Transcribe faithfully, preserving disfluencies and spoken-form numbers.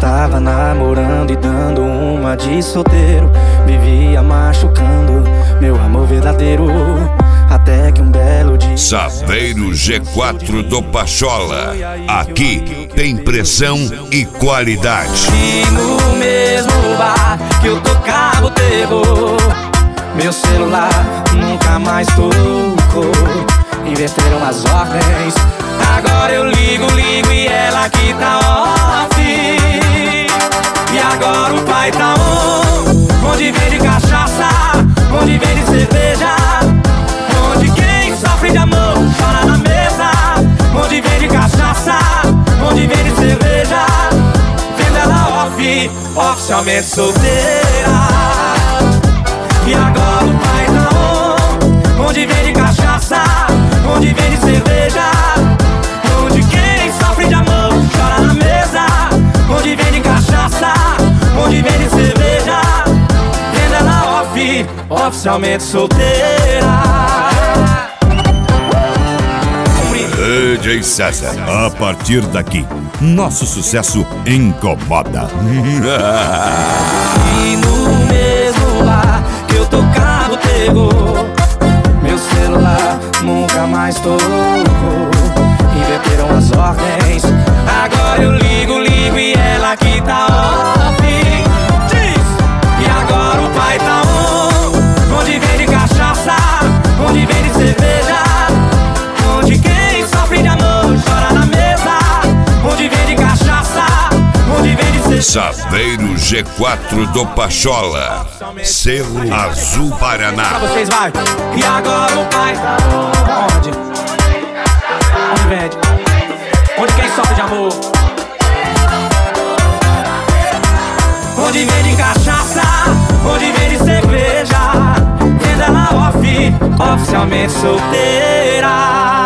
Tava namorando e dando uma de solteiro, vivia machucando meu amor verdadeiro. Até que um belo dia Saveiro G quatro do Pachola. Aqui tem pressão e qualidade. E no mesmo bar que eu tocava o terror, meu celular nunca mais tocou. Inverteram as ordens, agora eu ligo, ligo e ela que tá off. E agora o pai tá on, onde vende cachaça, onde vende cerveja, onde quem sofre de amor chora na mesa. Onde vende cachaça, onde vende cerveja, vendo ela off, oficialmente solteira. E agora o pai tá on, onde vende cachaça, onde vende cerveja, onde quem sofre de amor chora na mesa. Onde vende cachaça, onde vende cerveja, vendo ela off, oficialmente solteira. D J César, a partir daqui, nosso sucesso incomoda. E no mesmo bar que eu tocava o terror, meu celular nunca mais tocou. Inverteram as ordens, agora eu ligo, ligo e ela que tá off. Diz! E agora o pai tá on, onde vende cachaça, onde vende cerveja, onde quem sofre de amor chora na mesa. Onde vende cachaça, onde vende cerveja. Saveiro G quatro do Pachola, selo Azul Paraná. Pra vocês vai. E agora o pai tá onde? Onde vende? Onde quem sofre de amor? Onde vende cachaça, onde vende cerveja, vendo ela off, oficialmente solteira.